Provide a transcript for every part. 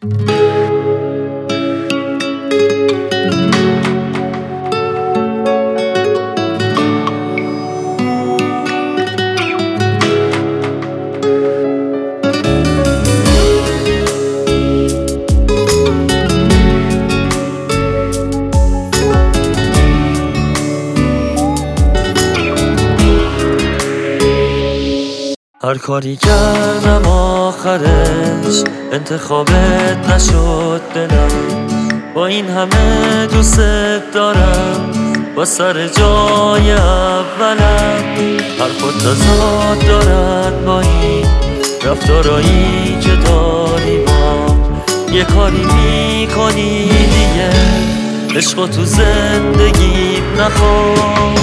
هر کاری کردم آخرش انتخابت نشد دلم، با این همه دوست دارم با سر جای اولم. حرفات تضاد دارد با این رفتارایی که داری ما، یه کاری میکنی دیگه عشقو تو زندگیت نخواه.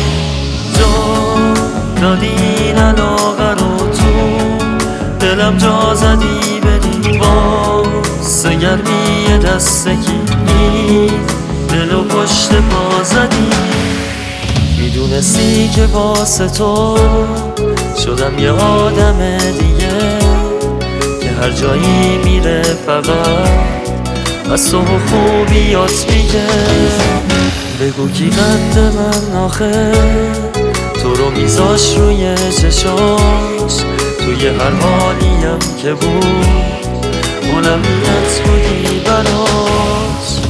جا دادی علاقه رو تو دلم جا زدی بری واسه گرمی دستکی دلو پشت پا زدی. میدونستی که واسه تو شدم یه آدم دیگه که هر جایی میره فقط از تو خوبیات میگه. بگو کی قد من آخه تو رو میذاش روی چشاش، توی هر حالیم که بود اولویت بودی براش.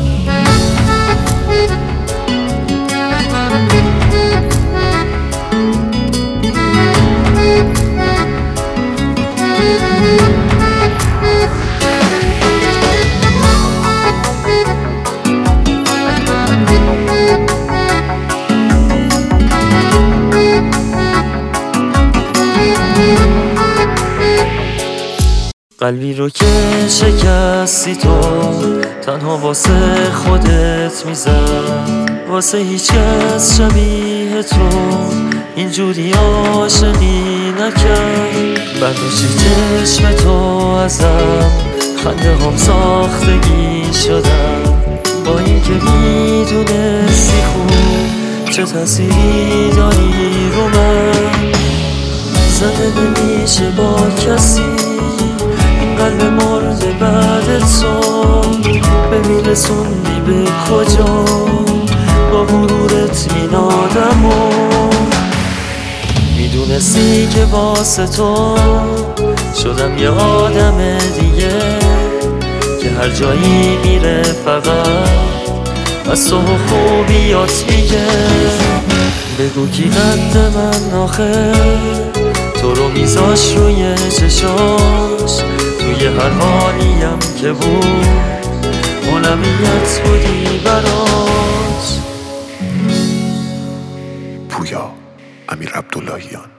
قلبی رو که شکستی تو تنها واسه خودت میزد، واسه هیچ کس شبیه تو اینجوری عاشقی نکرد. برداشتی چشم تو ازم خنده هم ساختگی شدم، با این که میدونستی خوب چه تأثیری داری رو من. زنده نمیشه با کسی قلب مرده بعد تو، بمیرسوندی به کجا با غرورت این آدمو. میدونستی که واسه تو شدم یه آدم دیگه که هر جایی میره فقط از تو خوبیات میگه. بگو کی قد من آخه تو رو میذاش روی چشاش، توی هر حالیم که بود اولویت بودی براش. پویا، امیر عبداللهیان.